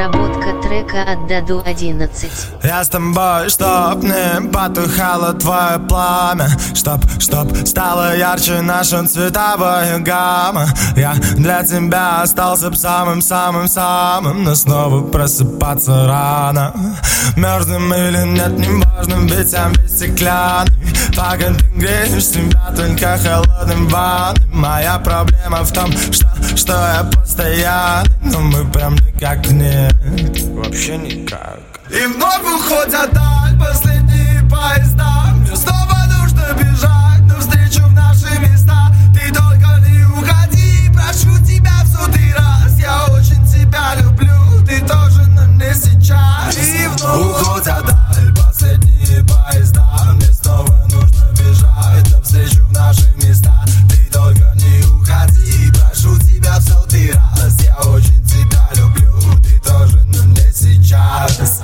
Обработка трека от Даду 11. Я с тобой, чтоб не потухало твое пламя, Чтоб стала ярче наша цветовая гамма. Я для тебя остался б самым-самым-самым, но снова просыпаться рано. Мёрзным или нет, неважно, ведь я весь стеклянный. Пока ты греешь себя только холодным ванной. Моя проблема в том, что я постоянный, но мы прям никак нет, вообще никак. И вновь уходят даль последние поезда. Мне снова нужно бежать навстречу в наши места. Ты только не уходи, прошу тебя в сотый раз. Я очень тебя люблю, ты тоже, но не сейчас. И вновь уходят даль последние поезда. Мне снова нужно бежать навстречу в наши места. Ты только не уходи, прошу тебя в сотый раз. Я очень тебя люблю, ты тоже, но не сейчас.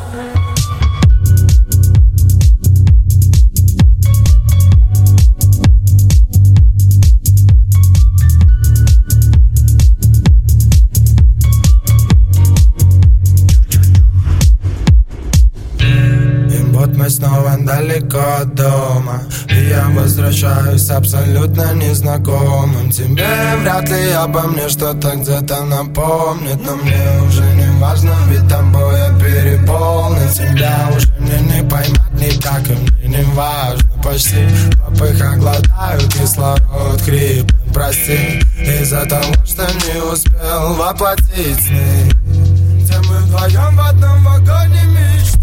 Мы снова далеко от дома, и я возвращаюсь абсолютно незнакомым. Тебе вряд ли обо мне что-то где-то напомнит, но мне уже не важно, ведь тобой я переполнен. Тебя уже мне не поймать никак, и мне не важно. Почти в попыхах глотаю кислород хриплый, прости, из-за того, что не успел воплотить сны, где мы вдвоем в одном вагоне мечты.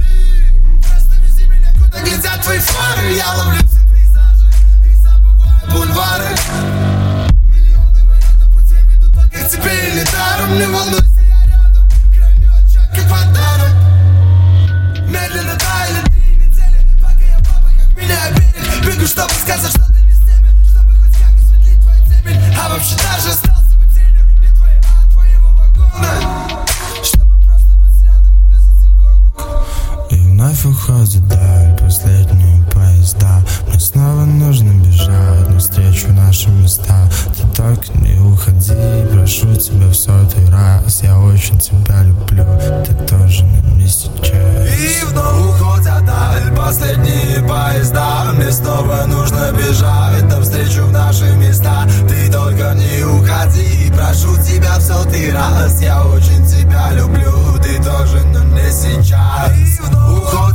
Глядят твои фары, я ловлю все пейзажи и забываю бульвары. Миллионы вариантов путей ведут только к тебе или даром. Не волнуйся, я рядом, кроме отчет, как подарок. Медленно таяли дни и недели, пока я папа, как меня берег. Бегу, чтобы сказать, что ты не с теми, чтобы хоть как осветлить твою темень. А вообще даже остался бы тенью не твоей, а твоего вагона, чтобы просто быть рядом без этих гонок. И вновь уходит даль последние поезда. Мне снова нужно бежать навстречу наши места. Ты только не уходи, прошу тебя в сотый раз. Я очень тебя люблю, ты тоже, но не сейчас. И вновь уходят даль последние поезда. Мне снова нужно бежать навстречу в наши места. Ты только не уходи, прошу тебя в сотый раз. Я очень тебя люблю, ты тоже, но не сейчас. И вновь уходят